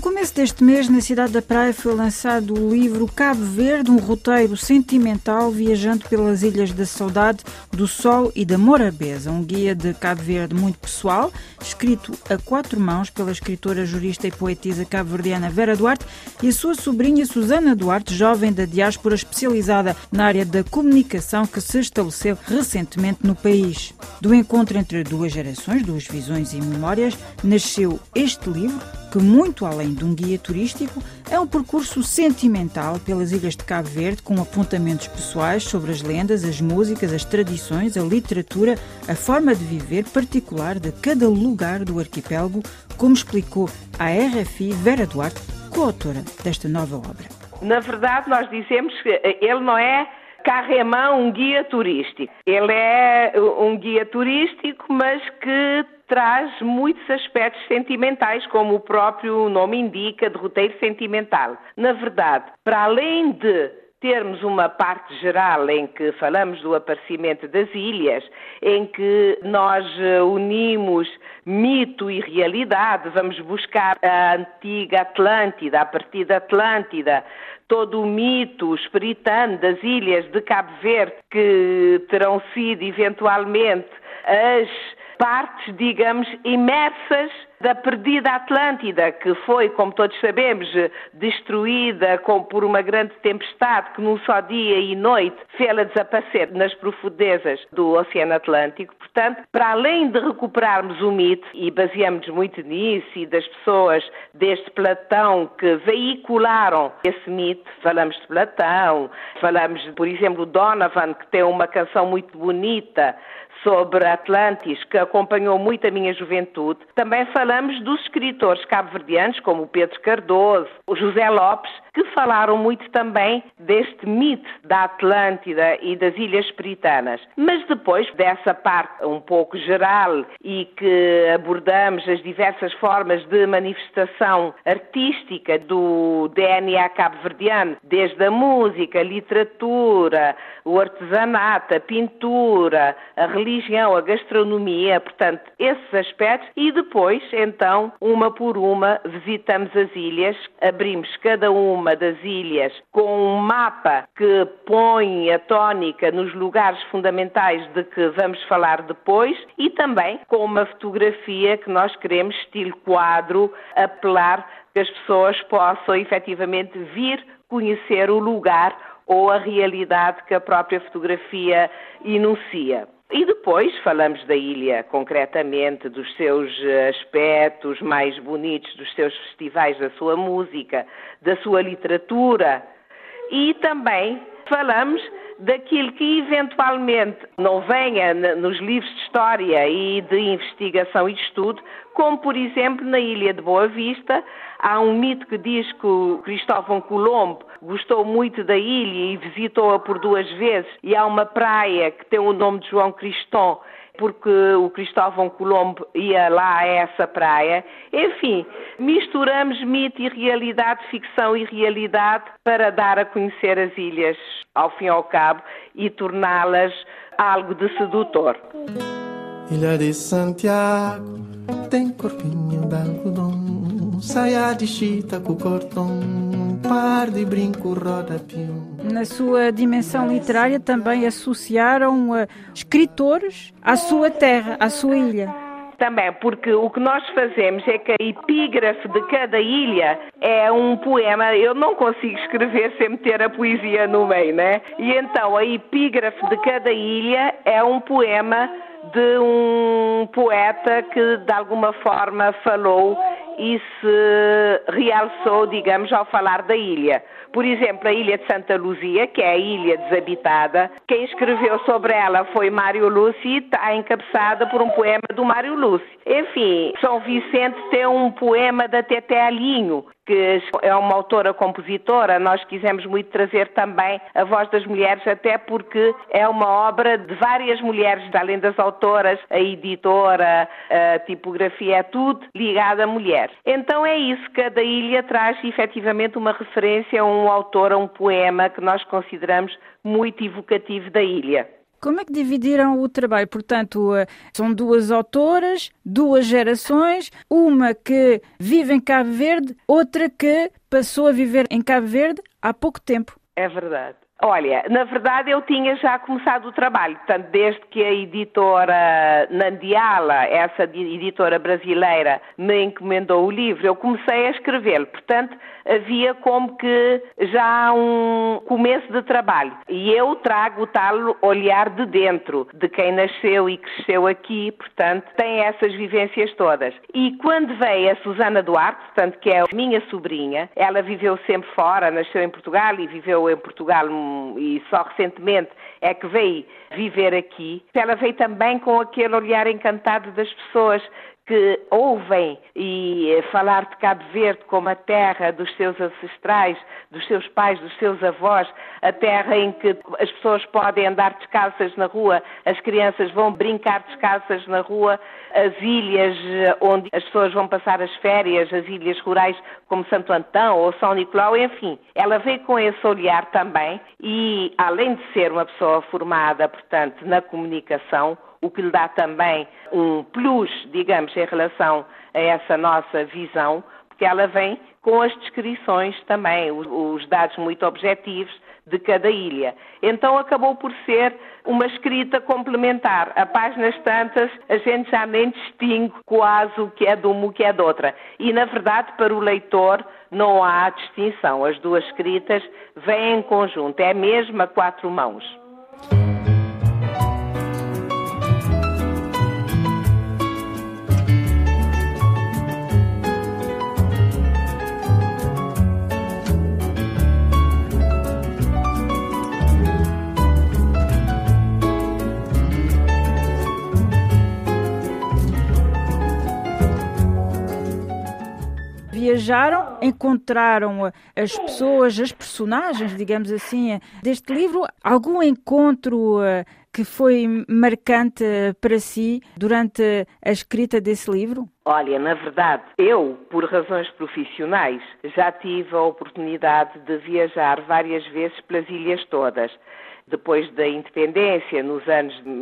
começo deste mês, na cidade da Praia, foi lançado o livro Cabo Verde, um roteiro sentimental viajando pelas Ilhas da Saudade, do Sol e da Morabeza. Um guia de Cabo Verde muito pessoal, escrito a 4 mãos pela escritora, jurista e poetisa cabo-verdiana Vera Duarte e a sua sobrinha Susana Duarte, jovem da diáspora especializada na área da comunicação que se estabeleceu recentemente no país. Do encontro entre duas gerações, duas visões e memórias, nasceu este livro, que, muito além de um guia turístico, é um percurso sentimental pelas ilhas de Cabo Verde, com apontamentos pessoais sobre as lendas, as músicas, as tradições, a literatura, a forma de viver particular de cada lugar do arquipélago, como explicou à RFI Vera Duarte, coautora desta nova obra. Na verdade, nós dizemos que ele não é carrément um guia turístico. Ele é um guia turístico, mas que traz muitos aspectos sentimentais, como o próprio nome indica, de roteiro sentimental. Na verdade, para além de termos uma parte geral em que falamos do aparecimento das ilhas, em que nós unimos mito e realidade, vamos buscar a antiga Atlântida, a partir da Atlântida, todo o mito espiritano das ilhas de Cabo Verde, que terão sido eventualmente as partes, digamos, imersas da perdida Atlântida, que foi, como todos sabemos, destruída por uma grande tempestade que num só dia e noite fê-la desaparecer nas profundezas do Oceano Atlântico. Portanto, para além de recuperarmos o mito, e baseamos muito nisso, e das pessoas desde Platão que veicularam esse mito, falamos de Platão, falamos, por exemplo, Donovan, que tem uma canção muito bonita sobre Atlantis, que acompanhou muito a minha juventude. Também falamos dos escritores cabo-verdianos, como o Pedro Cardoso, o José Lopes, que falaram muito também deste mito da Atlântida e das Ilhas Puritanas. Mas depois dessa parte um pouco geral e que abordamos as diversas formas de manifestação artística do DNA cabo-verdiano, desde a música, a literatura, o artesanato, a pintura, a religião, a gastronomia, portanto, esses aspectos, e depois, então, uma por uma, visitamos as ilhas, abrimos cada uma das ilhas com um mapa que põe a tónica nos lugares fundamentais de que vamos falar depois e também com uma fotografia que nós queremos, estilo quadro, apelar que as pessoas possam efetivamente vir conhecer o lugar ou a realidade que a própria fotografia enuncia. E depois falamos da ilha, concretamente, dos seus aspectos mais bonitos, dos seus festivais, da sua música, da sua literatura. E também falamos daquilo que eventualmente não venha nos livros de história e de investigação e de estudo, como, por exemplo, na Ilha de Boa Vista, há um mito que diz que o Cristóvão Colombo gostou muito da ilha e visitou-a por 2 vezes, e há uma praia que tem o nome de João Cristão, porque o Cristóvão Colombo ia lá a essa praia. Enfim, misturamos mito e realidade, ficção e realidade para dar a conhecer as ilhas, ao fim e ao cabo, e torná-las algo de sedutor. Ilha de Santiago tem corpinho de algodão, saia de chita com cordão, par de brinco roda pião. Na sua dimensão literária também associaram escritores à sua terra, à sua ilha. Também, porque o que nós fazemos é que a epígrafe de cada ilha é um poema. Eu não consigo escrever sem meter a poesia no meio, né? E então a epígrafe de cada ilha é um poema de um poeta que de alguma forma falou e se realçou, digamos, ao falar da ilha. Por exemplo, a ilha de Santa Luzia, que é a ilha desabitada, quem escreveu sobre ela foi Mário Lúcio e está encabeçada por um poema do Mário Lúcio. Enfim, São Vicente tem um poema da Teté Alinho, que é uma autora-compositora. Nós quisemos muito trazer também a voz das mulheres, até porque é uma obra de várias mulheres, além das autoras, a editora, a tipografia, é tudo ligado à mulher. Então é isso, cada ilha traz efetivamente uma referência a um autor, a um poema que nós consideramos muito evocativo da ilha. Como é que dividiram o trabalho? Portanto, são duas autoras, duas gerações, uma que vive em Cabo Verde, outra que passou a viver em Cabo Verde há pouco tempo. É verdade. Olha, na verdade eu tinha já começado o trabalho, portanto, desde que a editora Nandiala, essa editora brasileira, me encomendou o livro, eu comecei a escrevê-lo, portanto, havia como que já um começo de trabalho. E eu trago o tal olhar de dentro, de quem nasceu e cresceu aqui, portanto, tem essas vivências todas. E quando veio a Susana Duarte, portanto, que é a minha sobrinha, ela viveu sempre fora, nasceu em Portugal e viveu em Portugal e só recentemente é que veio viver aqui. Ela veio também com aquele olhar encantado das pessoas que ouvem e falar de Cabo Verde como a terra dos seus ancestrais, dos seus pais, dos seus avós, a terra em que as pessoas podem andar descalças na rua, as crianças vão brincar descalças na rua, as ilhas onde as pessoas vão passar as férias, as ilhas rurais como Santo Antão ou São Nicolau, enfim. Ela veio com esse olhar também e, além de ser uma pessoa formada, portanto, na comunicação, o que lhe dá também um plus, digamos, em relação a essa nossa visão, porque ela vem com as descrições também, os dados muito objetivos de cada ilha. Então acabou por ser uma escrita complementar. A páginas tantas, a gente já nem distingue quase o que é de uma e o que é de outra. E, na verdade, para o leitor não há distinção. As duas escritas vêm em conjunto, é mesmo a quatro mãos. Viajaram, encontraram as pessoas, as personagens, digamos assim, deste livro. Algum encontro que foi marcante para si durante a escrita desse livro? Olha, na verdade, eu, por razões profissionais, já tive a oportunidade de viajar várias vezes pelas ilhas todas. Depois da independência, nos anos de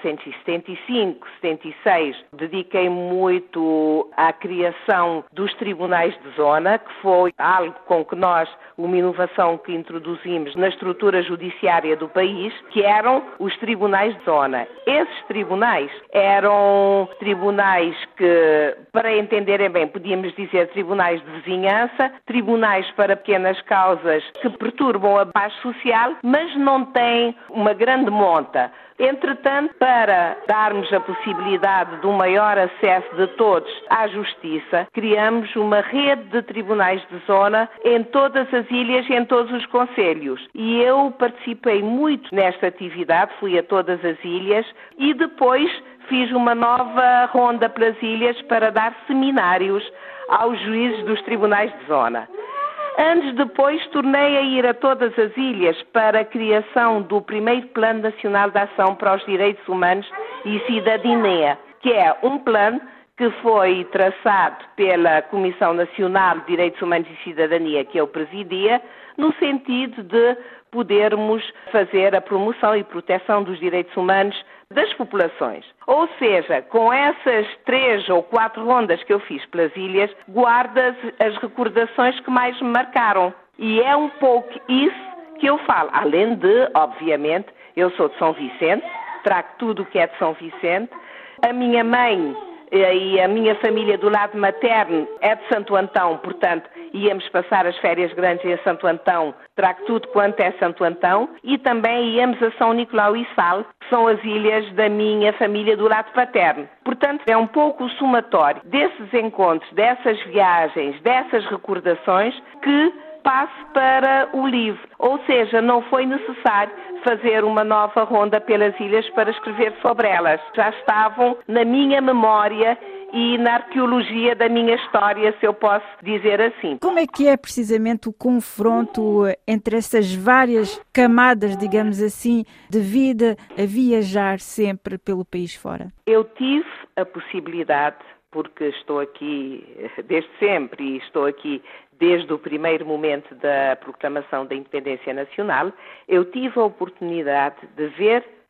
1975, 76, dediquei muito à criação dos tribunais de zona, que foi algo com que nós, uma inovação que introduzimos na estrutura judiciária do país, que eram os tribunais de zona. Esses tribunais eram tribunais que, para entenderem bem, podíamos dizer tribunais de vizinhança, tribunais para pequenas causas que perturbam a paz social, mas não têm uma grande monta. Entretanto, para darmos a possibilidade de um maior acesso de todos à justiça, criamos uma rede de tribunais de zona em todas as ilhas e em todos os concelhos. E eu participei muito nesta atividade, fui a todas as ilhas e depois fiz uma nova ronda pelas ilhas para dar seminários aos juízes dos tribunais de zona. Anos depois, tornei a ir a todas as ilhas para a criação do primeiro Plano Nacional de Ação para os Direitos Humanos e Cidadania, que é um plano que foi traçado pela Comissão Nacional de Direitos Humanos e Cidadania, que eu presidia, no sentido de podermos fazer a promoção e proteção dos direitos humanos das populações. Ou seja, com essas 3 ou 4 rondas que eu fiz pelas ilhas, guardo as recordações que mais me marcaram. E é um pouco isso que eu falo. Além de, obviamente, eu sou de São Vicente, trago tudo o que é de São Vicente. A minha mãe e a minha família do lado materno é de Santo Antão, portanto, íamos passar as férias grandes em Santo Antão, trago tudo quanto é Santo Antão, e também íamos a São Nicolau e Sal, que são as ilhas da minha família do lado paterno. Portanto, é um pouco o somatório desses encontros, dessas viagens, dessas recordações que passe para o livro. Ou seja, não foi necessário fazer uma nova ronda pelas ilhas para escrever sobre elas. Já estavam na minha memória e na arqueologia da minha história, se eu posso dizer assim. Como é que é precisamente o confronto entre essas várias camadas, digamos assim, de vida a viajar sempre pelo país fora? Eu tive a possibilidade, porque estou aqui desde sempre e estou aqui desde o primeiro momento da proclamação da independência nacional, eu tive a oportunidade de ver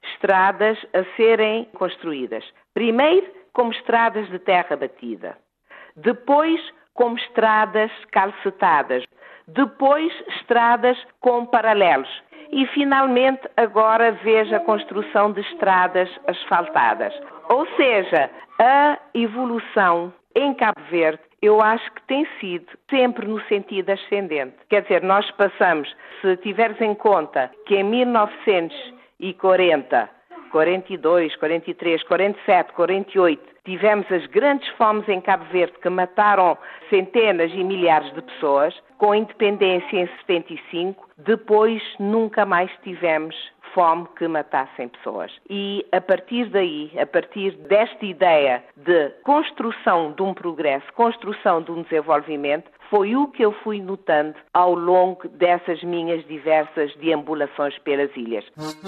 estradas a serem construídas. Primeiro, como estradas de terra batida. Depois, como estradas calcetadas. Depois, estradas com paralelos. E, finalmente, agora veja a construção de estradas asfaltadas. Ou seja, a evolução em Cabo Verde, eu acho que tem sido sempre no sentido ascendente. Quer dizer, nós passamos, se tiveres em conta que em 1940, 42, 43, 47, 48, tivemos as grandes fomes em Cabo Verde que mataram centenas e milhares de pessoas, com a independência em 75, depois nunca mais tivemos fome que matassem pessoas. E a partir daí, a partir desta ideia de construção de um progresso, construção de um desenvolvimento, foi o que eu fui notando ao longo dessas minhas diversas deambulações pelas ilhas.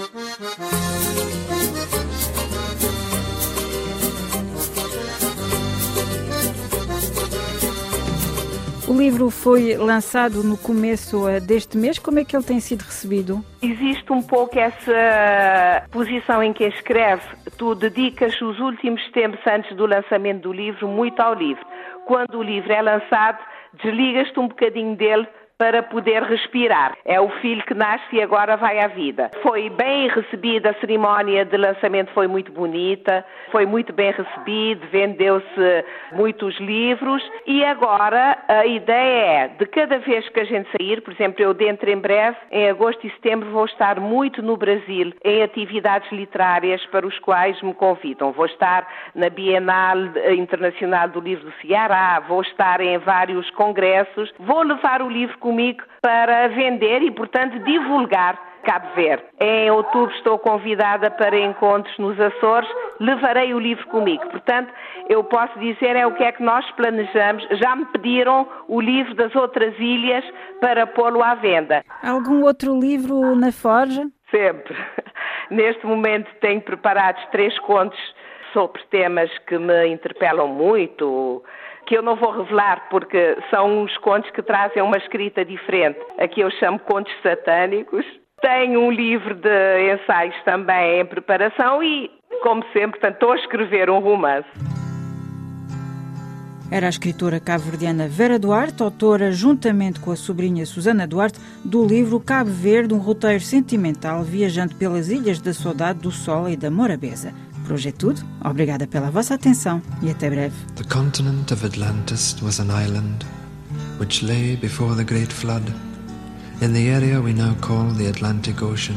O livro foi lançado no começo deste mês. Como é que ele tem sido recebido? Existe um pouco essa posição em que escreve. Tu dedicas os últimos tempos antes do lançamento do livro muito ao livro. Quando o livro é lançado, desligas-te um bocadinho dele para poder respirar. É o filho que nasce e agora vai à vida. Foi bem recebida, a cerimónia de lançamento foi muito bonita, foi muito bem recebido, vendeu-se muitos livros e agora a ideia é, de cada vez que a gente sair, por exemplo, eu dentro em breve, em agosto e setembro, vou estar muito no Brasil em atividades literárias para os quais me convidam. Vou estar na Bienal Internacional do Livro do Ceará, vou estar em vários congressos, vou levar o livro comigo para vender e, portanto, divulgar Cabo Verde. Em outubro estou convidada para encontros nos Açores, levarei o livro comigo. Portanto, eu posso dizer é o que é que nós planejamos. Já me pediram o livro das outras ilhas para pô-lo à venda. Algum outro livro na forja? Sempre. Neste momento tenho preparados 3 contos sobre temas que me interpelam muito, que eu não vou revelar porque são uns contos que trazem uma escrita diferente. Aqui eu chamo contos satânicos. Tenho um livro de ensaios também em preparação e, como sempre, estou a escrever um romance. Era a escritora cabo-verdiana Vera Duarte, autora, juntamente com a sobrinha Susana Duarte, do livro Cabo Verde, um roteiro sentimental viajando pelas Ilhas da Saudade, do Sol e da Morabeza. Por hoje é tudo. Obrigada pela vossa atenção e até breve. The continent of Atlantis was an island which lay before the great flood in the area we now call the Atlantic Ocean.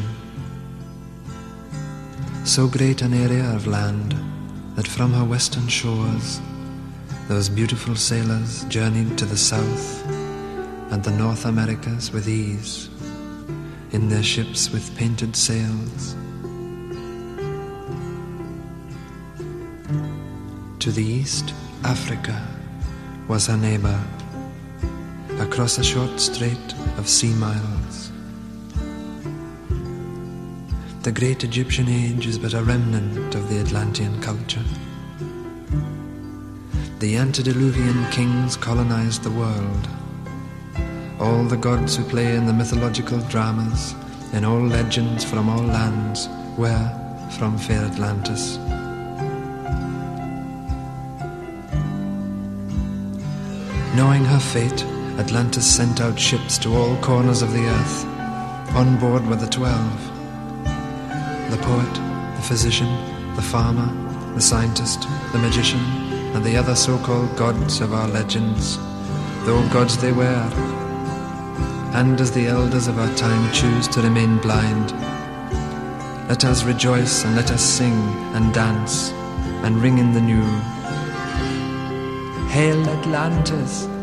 So great an area of land that from her western shores those beautiful sailors journeyed to the South and the North Americas with ease in their ships with painted sails. To the east, Africa was her neighbour, across a short strait of sea miles. The great Egyptian age is but a remnant of the Atlantean culture. The antediluvian kings colonized the world. All the gods who play in the mythological dramas, in all legends from all lands, were from fair Atlantis. Knowing her fate, Atlantis sent out ships to all corners of the earth. On board were the 12. The poet, the physician, the farmer, the scientist, the magician, and the other so-called gods of our legends, though gods they were. And as the elders of our time choose to remain blind, let us rejoice and let us sing and dance and ring in the new. Hail Atlantis!